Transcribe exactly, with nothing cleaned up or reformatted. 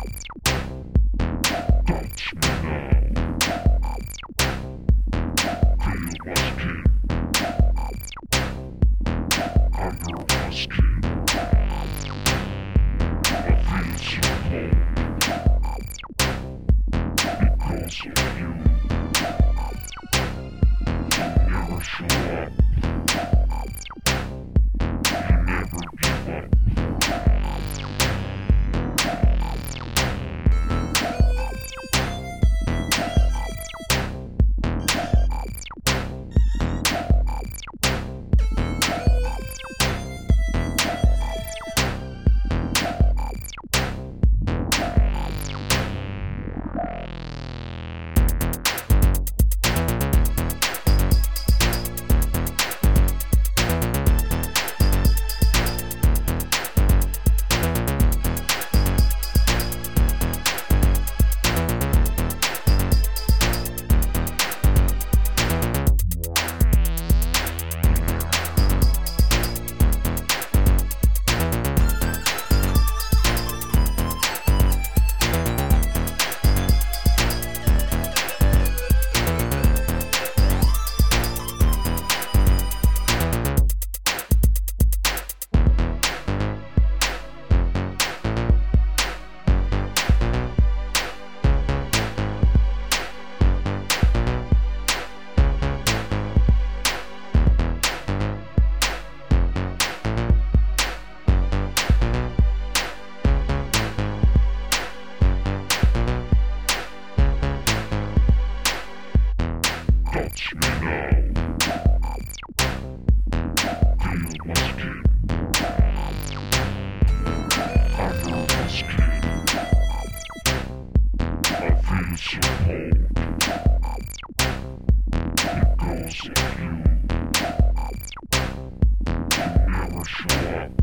Touch me now. Feel my skin. Under my skin. I feel so cold. Because of you. You never show up. You never give up. Touch me now. Feel my skin. Under my skin. I feel so cold. Because of you. You never show up.